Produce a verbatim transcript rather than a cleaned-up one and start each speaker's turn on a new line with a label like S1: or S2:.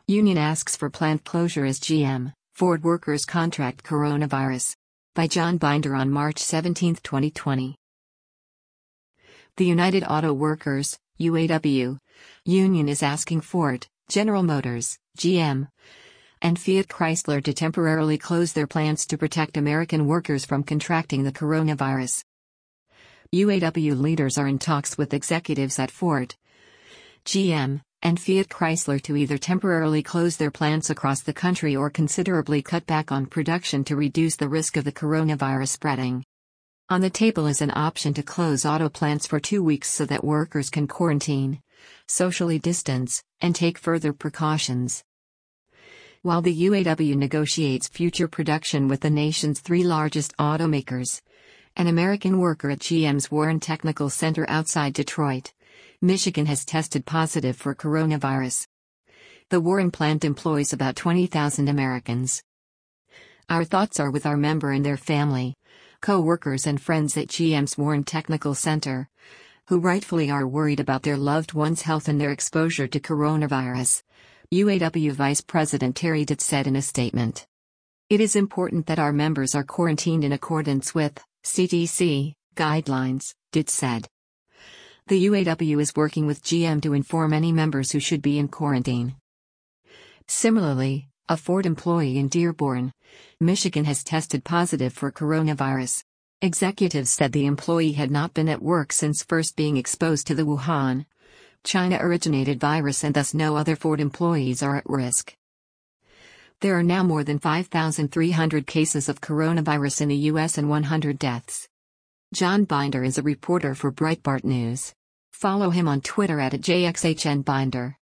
S1: Union asks for plant closure as G M, Ford workers contract coronavirus. By John Binder on March seventeenth, twenty twenty. The United Auto Workers, U A W, union is asking Ford, General Motors, G M, and Fiat Chrysler to temporarily close their plants to protect American workers from contracting the coronavirus. U A W leaders are in talks with executives at Ford, G M, and Fiat Chrysler to either temporarily close their plants across the country or considerably cut back on production to reduce the risk of the coronavirus spreading. On the table is an option to close auto plants for two weeks so that workers can quarantine, socially distance, and take further precautions. While the U A W negotiates future production with the nation's three largest automakers, an American worker at G M's Warren Technical Center outside Detroit, Michigan has tested positive for coronavirus. The Warren plant employs about twenty thousand Americans. Our thoughts are with our member and their family, co-workers and friends at G M's Warren Technical Center, who rightfully are worried about their loved ones' health and their exposure to coronavirus, U A W Vice President Terry Dutt said in a statement. It is important that our members are quarantined in accordance with C D C guidelines, Dutt said. The U A W is working with G M to inform any members who should be in quarantine. Similarly, a Ford employee in Dearborn, Michigan has tested positive for coronavirus. Executives said the employee had not been at work since first being exposed to the Wuhan, China-originated virus, and thus no other Ford employees are at risk. There are now more than five thousand three hundred cases of coronavirus in the U S and one hundred deaths. John Binder is a reporter for Breitbart News. Follow him on Twitter at J X H N Binder.